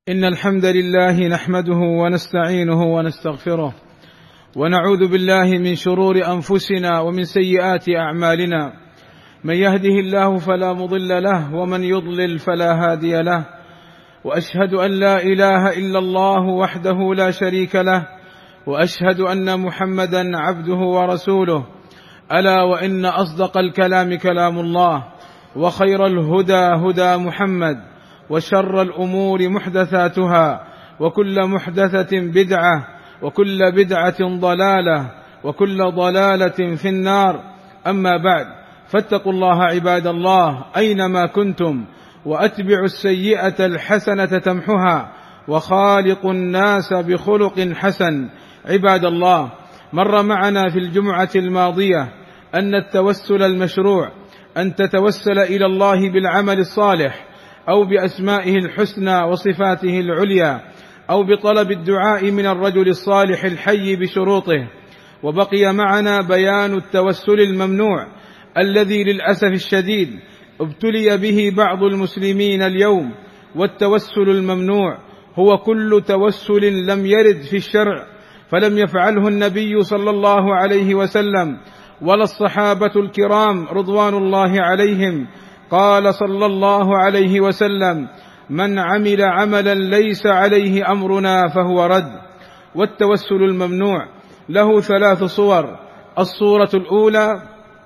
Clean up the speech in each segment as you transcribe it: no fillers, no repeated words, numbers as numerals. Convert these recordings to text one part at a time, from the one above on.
إن الحمد لله نحمده ونستعينه ونستغفره ونعوذ بالله من شرور أنفسنا ومن سيئات أعمالنا. من يهده الله فلا مضل له ومن يضلل فلا هادي له، وأشهد أن لا إله إلا الله وحده لا شريك له، وأشهد أن محمدا عبده ورسوله. ألا وإن أصدق الكلام كلام الله، وخير الهدى هدى محمد، وشر الأمور محدثاتها، وكل محدثة بدعة، وكل بدعة ضلالة، وكل ضلالة في النار. أما بعد، فاتقوا الله عباد الله أينما كنتم، وأتبعوا السيئة الحسنة تمحها، وخالقوا الناس بخلق حسن. عباد الله، مر معنا في الجمعة الماضية أن التوسل المشروع أن تتوسل إلى الله بالعمل الصالح، أو بأسمائه الحسنى وصفاته العليا، أو بطلب الدعاء من الرجل الصالح الحي بشروطه. وبقي معنا بيان التوسل الممنوع الذي للأسف الشديد ابتلي به بعض المسلمين اليوم. والتوسل الممنوع هو كل توسل لم يرد في الشرع، فلم يفعله النبي صلى الله عليه وسلم ولا الصحابة الكرام رضوان الله عليهم. قال صلى الله عليه وسلم: من عمل عملا ليس عليه أمرنا فهو رد. والتوسل الممنوع له 3 صور. الصورة الأولى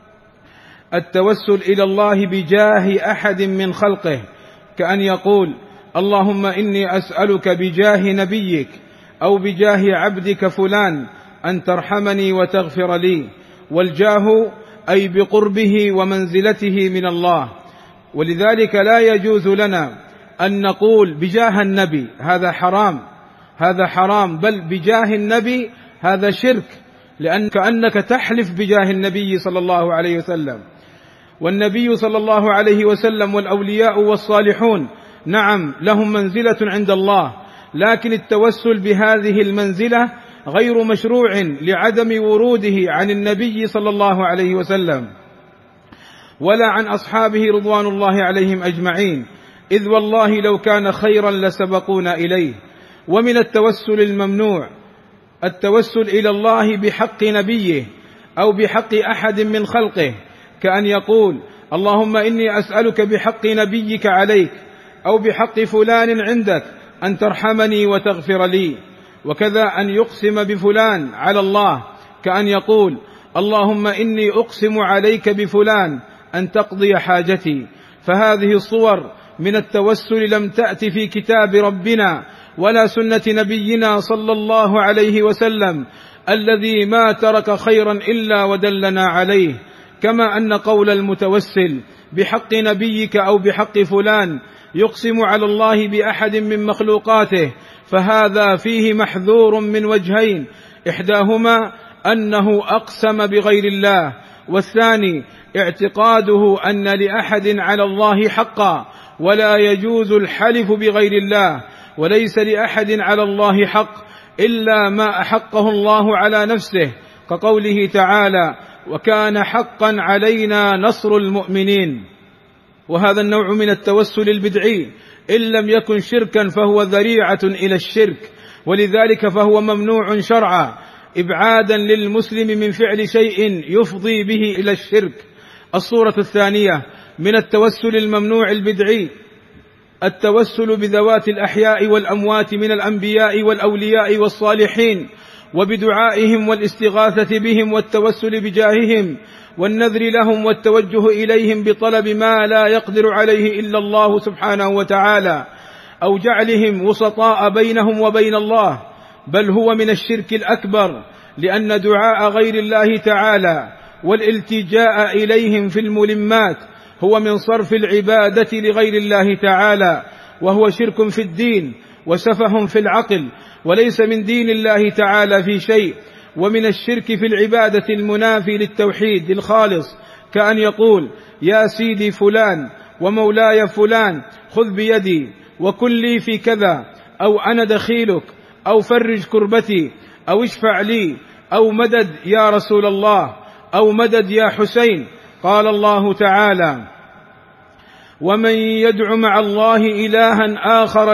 التوسل إلى الله بجاه أحد من خلقه، كأن يقول: اللهم إني أسألك بجاه نبيك أو بجاه عبدك فلان أن ترحمني وتغفر لي. والجاه أي بقربه ومنزلته من الله، ولذلك لا يجوز لنا أن نقول بجاه النبي، هذا حرام، بل بجاه النبي هذا شرك، لأن كأنك تحلف بجاه النبي صلى الله عليه وسلم. والنبي صلى الله عليه وسلم والأولياء والصالحون نعم لهم منزلة عند الله، لكن التوسل بهذه المنزلة غير مشروع لعدم وروده عن النبي صلى الله عليه وسلم ولا عن أصحابه رضوان الله عليهم أجمعين، إذ والله لو كان خيرا لسبقونا إليه. ومن التوسل الممنوع التوسل إلى الله بحق نبيه أو بحق أحد من خلقه، كأن يقول: اللهم إني أسألك بحق نبيك عليك أو بحق فلان عندك أن ترحمني وتغفر لي. وكذا أن يقسم بفلان على الله، كأن يقول: اللهم إني أقسم عليك بفلان أن تقضي حاجتي. فهذه الصور من التوسل لم تأتي في كتاب ربنا ولا سنة نبينا صلى الله عليه وسلم، الذي ما ترك خيرا إلا ودلنا عليه. كما أن قول المتوسل بحق نبيك أو بحق فلان يقسم على الله بأحد من مخلوقاته، فهذا فيه محذور من وجهين: إحداهما أنه أقسم بغير الله، والثاني اعتقاده أن لأحد على الله حقا، ولا يجوز الحلف بغير الله، وليس لأحد على الله حق إلا ما أحقه الله على نفسه، كقوله تعالى: وكان حقا علينا نصر المؤمنين. وهذا النوع من التوسل البدعي إن لم يكن شركا فهو ذريعة إلى الشرك، ولذلك فهو ممنوع شرعا، إبعادا للمسلم من فعل شيء يفضي به إلى الشرك. الصورة الثانية من التوسل الممنوع البدعي التوسل بذوات الأحياء والأموات من الأنبياء والأولياء والصالحين، وبدعائهم والاستغاثة بهم والتوسل بجاههم والنذر لهم والتوجه إليهم بطلب ما لا يقدر عليه إلا الله سبحانه وتعالى، أو جعلهم وسطاء بينهم وبين الله، بل هو من الشرك الأكبر، لأن دعاء غير الله تعالى والالتجاء إليهم في الملمات هو من صرف العبادة لغير الله تعالى، وهو شرك في الدين وسفه في العقل، وليس من دين الله تعالى في شيء. ومن الشرك في العبادة المنافي للتوحيد الخالص، كأن يقول: يا سيدي فلان ومولاي فلان خذ بيدي وكن لي في كذا، أو أنا دخيلك، أو فرج كربتي، أو اشفع لي، أو مدد يا رسول الله، أو مدد يا حسين. قال الله تعالى: ومن يدع مع الله إلها آخر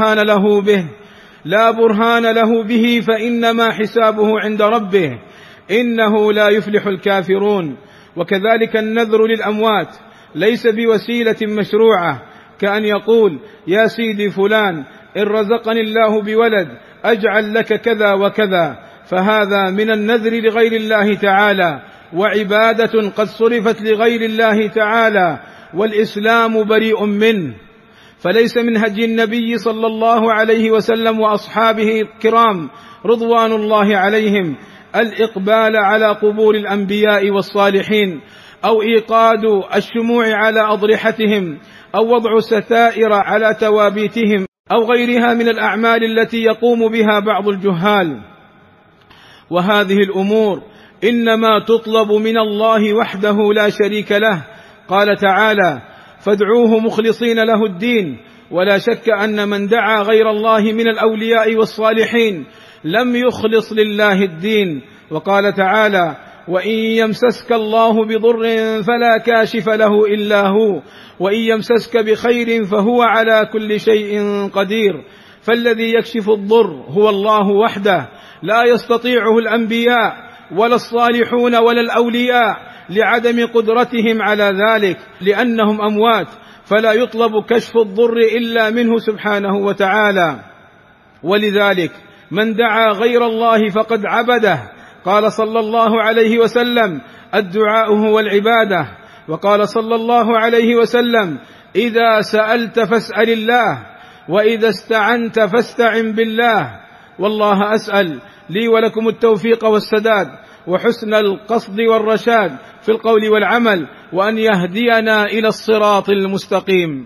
لا برهان له به فإنما حسابه عند ربه إنه لا يفلح الكافرون. وكذلك النذر للأموات ليس بوسيلة مشروعة، كأن يقول: يا سيدي فلان إن رزقني الله بولد أجعل لك كذا وكذا، فهذا من النذر لغير الله تعالى، وعبادة قد صرفت لغير الله تعالى، والإسلام بريء منه. فليس من هدي النبي صلى الله عليه وسلم وأصحابه الكرام رضوان الله عليهم الإقبال على قبور الأنبياء والصالحين، أو إيقاد الشموع على أضرحتهم، أو وضع ستائر على توابيتهم، أو غيرها من الأعمال التي يقوم بها بعض الجهال. وهذه الأمور إنما تطلب من الله وحده لا شريك له. قال تعالى: فادعوه مخلصين له الدين. ولا شك أن من دعا غير الله من الأولياء والصالحين لم يخلص لله الدين. وقال تعالى: وإن يمسسك الله بضر فلا كاشف له إلا هو، وإن يمسسك بخير فهو على كل شيء قدير. فالذي يكشف الضر هو الله وحده، لا يستطيعه الأنبياء ولا الصالحون ولا الأولياء لعدم قدرتهم على ذلك، لأنهم أموات، فلا يطلب كشف الضر إلا منه سبحانه وتعالى. ولذلك من دعا غير الله فقد عبده. قال صلى الله عليه وسلم: الدعاء هو العبادة. وقال صلى الله عليه وسلم: إذا سألت فاسأل الله، وإذا استعنت فاستعن بالله. والله أسأل لي ولكم التوفيق والسداد وحسن القصد والرشاد في القول والعمل، وأن يهدينا إلى الصراط المستقيم.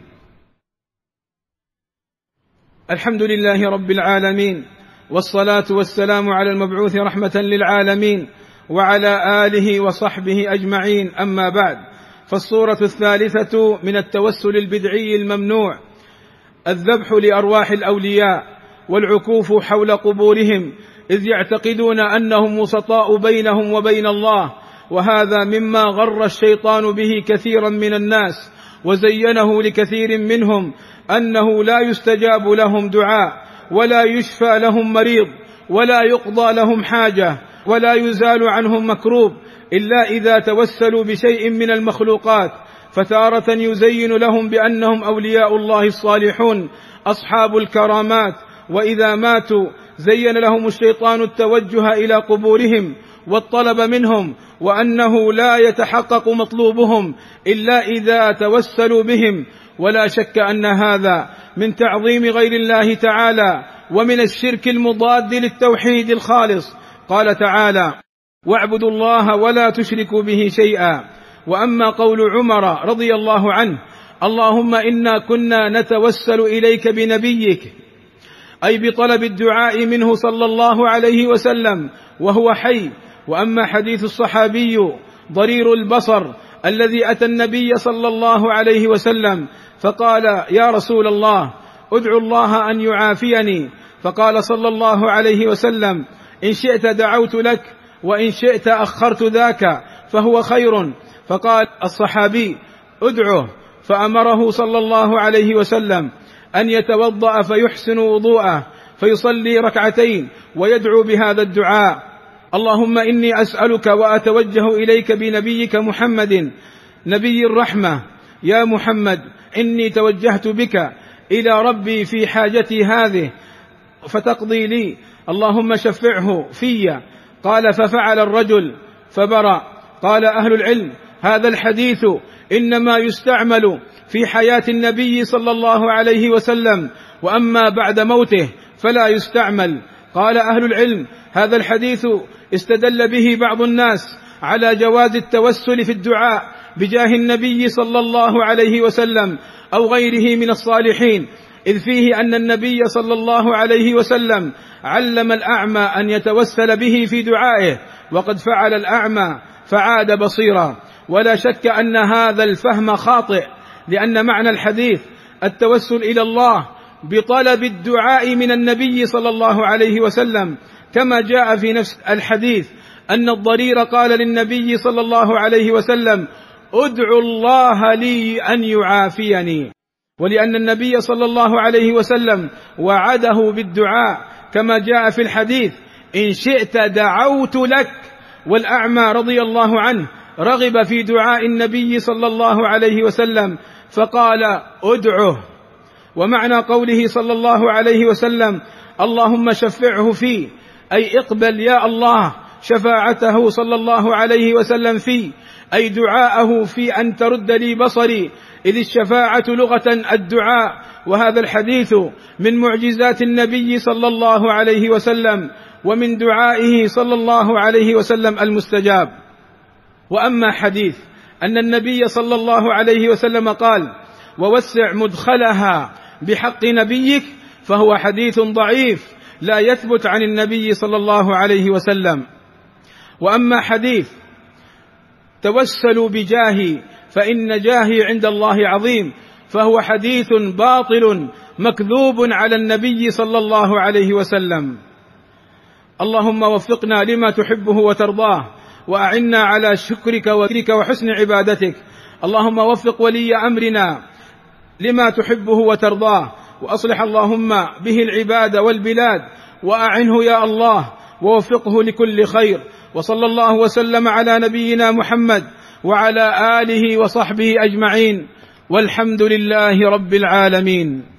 الحمد لله رب العالمين، والصلاة والسلام على المبعوث رحمة للعالمين وعلى آله وصحبه أجمعين. أما بعد، فالصورة الثالثة من التوسل البدعي الممنوع الذبح لأرواح الأولياء والعكوف حول قبورهم، إذ يعتقدون أنهم وسطاء بينهم وبين الله. وهذا مما غر الشيطان به كثيرا من الناس، وزينه لكثير منهم أنه لا يستجاب لهم دعاء، ولا يشفى لهم مريض، ولا يقضى لهم حاجة، ولا يزال عنهم مكروب إلا إذا توسلوا بشيء من المخلوقات. فتارة يزين لهم بأنهم أولياء الله الصالحون أصحاب الكرامات، وإذا ماتوا زين لهم الشيطان التوجه إلى قبورهم والطلب منهم، وأنه لا يتحقق مطلوبهم إلا إذا توسلوا بهم. ولا شك أن هذا من تعظيم غير الله تعالى ومن الشرك المضاد للتوحيد الخالص. قال تعالى: واعبدوا الله ولا تشركوا به شيئا. وأما قول عمر رضي الله عنه: اللهم إنا كنا نتوسل إليك بنبيك، أي بطلب الدعاء منه صلى الله عليه وسلم وهو حي. وأما حديث الصحابي ضرير البصر الذي أتى النبي صلى الله عليه وسلم فقال: يا رسول الله ادعو الله أن يعافيني، فقال صلى الله عليه وسلم: إن شئت دعوت لك، وإن شئت أخرت ذاك فهو خير. فقال الصحابي: ادعه. فأمره صلى الله عليه وسلم أن يتوضأ فيحسن وضوءه فيصلي ركعتين ويدعو بهذا الدعاء: اللهم إني أسألك وأتوجه إليك بنبيك محمد نبي الرحمة، يا محمد إني توجهت بك إلى ربي في حاجتي هذه فتقضي لي، اللهم شفعه في. قال: ففعل الرجل فبرأ. قال أهل العلم: هذا الحديث إنما يستعمل في حياة النبي صلى الله عليه وسلم، وأما بعد موته فلا يستعمل. قال أهل العلم: هذا الحديث استدل به بعض الناس على جواز التوسل في الدعاء بجاه النبي صلى الله عليه وسلم أو غيره من الصالحين، إذ فيه أن النبي صلى الله عليه وسلم علم الأعمى أن يتوسل به في دعائه، وقد فعل الأعمى فعاد بصيرا. ولا شك أن هذا الفهم خاطئ، لأن معنى الحديث التوسل إلى الله بطلب الدعاء من النبي صلى الله عليه وسلم، كما جاء في نفس الحديث أن الضرير قال للنبي صلى الله عليه وسلم: ادعوا الله لي أن يعافيني. ولأن النبي صلى الله عليه وسلم وعده بالدعاء كما جاء في الحديث: إن شئت دعوت لك. والأعمى رضي الله عنه رغب في دعاء النبي صلى الله عليه وسلم فقال: ادعه. ومعنى قوله صلى الله عليه وسلم: اللهم شفعه فيه، أي اقبل يا الله شفاعته صلى الله عليه وسلم فيه، أي دعاءه في أن ترد لي بصري، إذ الشفاعة لغة الدعاء. وهذا الحديث من معجزات النبي صلى الله عليه وسلم ومن دعائه صلى الله عليه وسلم المستجاب. وأما حديث أن النبي صلى الله عليه وسلم قال: ووسع مدخلها بحق نبيك، فهو حديث ضعيف لا يثبت عن النبي صلى الله عليه وسلم. وأما حديث توسلوا بجاهي فإن جاهي عند الله عظيم، فهو حديث باطل مكذوب على النبي صلى الله عليه وسلم. اللهم وفقنا لما تحبه وترضاه، وأعنا على شكرك وذكرك وحسن عبادتك. اللهم وفق ولي أمرنا لما تحبه وترضاه، وأصلح اللهم به العباد والبلاد، وأعنه يا الله ووفقه لكل خير. وصلى الله وسلم على نبينا محمد وعلى آله وصحبه أجمعين، والحمد لله رب العالمين.